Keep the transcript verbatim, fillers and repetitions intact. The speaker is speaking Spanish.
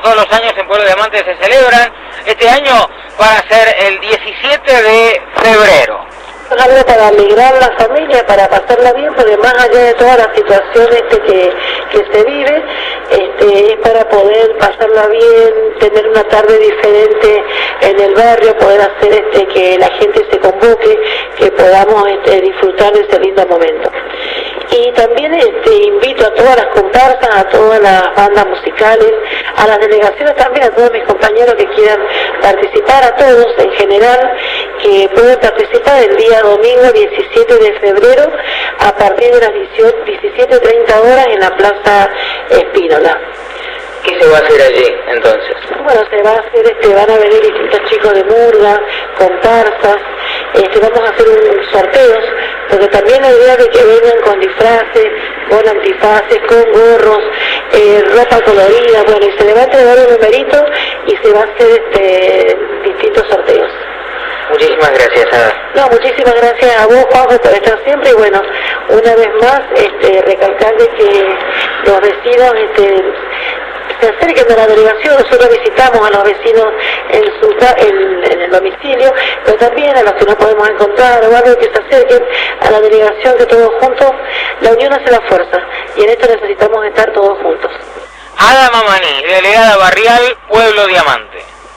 todos los años en Pueblo Diamante se celebran. Este año van a ser el diecisiete de febrero. Algo para alegrar la familia, para pasarla bien, porque más allá de toda la situación este que, que se vive, este, es para poder pasarla bien, tener una tarde diferente en el barrio, poder hacer este que la gente se convoque, que podamos este, disfrutar de ese lindo momento. Y también este, invito a todas las comparsas, a todas las bandas musicales, a las delegaciones también, a todos mis compañeros que quieran participar, a todos en general, que pueden participar el día domingo diecisiete de febrero a partir de las diecisiete treinta horas en la Plaza Espínola. ¿Qué se va a hacer allí, entonces? Bueno, se va a hacer, este, van a venir distintos chicos de murga, comparsas, este, vamos a hacer un sorteos, porque también la idea de que vengan con disfraces, con antifaces, con gorros, eh, ropa colorida, bueno, y se le va a entregar un numerito y se va a hacer este, distintos sorteos. Muchísimas gracias, Ada. No, muchísimas gracias a vos, Juanjo, por estar siempre, y bueno, una vez más, este, recalcarle que los vecinos, este, se acerquen a la delegación. Nosotros visitamos a los vecinos en, su, en, en el domicilio, pero también a los que no podemos encontrar o algo, que se acerquen a la delegación, que todos juntos, la unión hace la fuerza, y en esto necesitamos estar todos juntos. Ada Mamaní, delegada barrial, Pueblo Diamante.